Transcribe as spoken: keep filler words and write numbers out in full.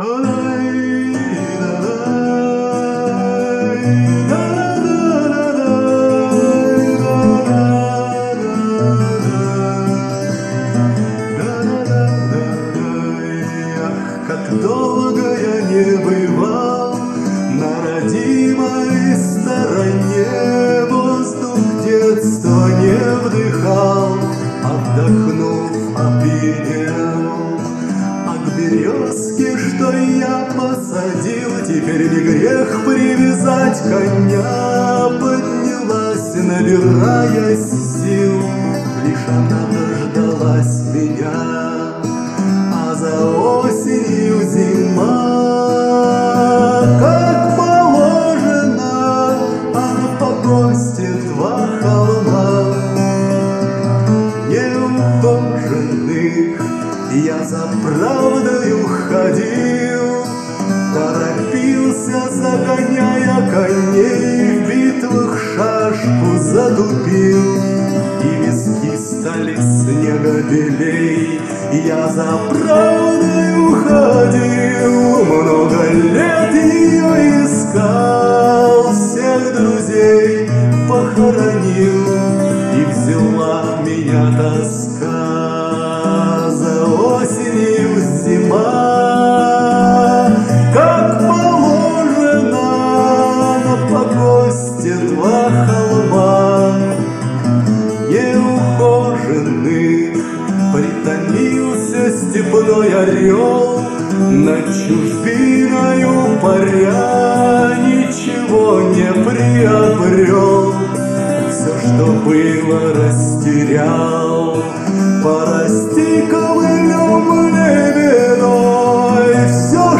Как долго я не бывал на родимой стороне, воздух детства не вдыхал, а вдохнув опьянел. А к березке, что я посадил, теперь не грех привязать коня. Поднялась, набираясь сил, лишь она дождалась меня. А за осенью зима, как положено, а погостит два холма неухоженных. Я за правдою ходил, торопился, загоняя коней, в битвах шашку затупил, и виски стали снега белей. Я за правдою ходил, много лет ее искал, всех друзей похоронил, и взяла меня тоска. За осенью зима, как положено, на погосте два холма неухоженных. Притомился степной орел, над чужбиною паря, ничего не приобрел, все, что было, растерял. Порасти ковылем лебедой, все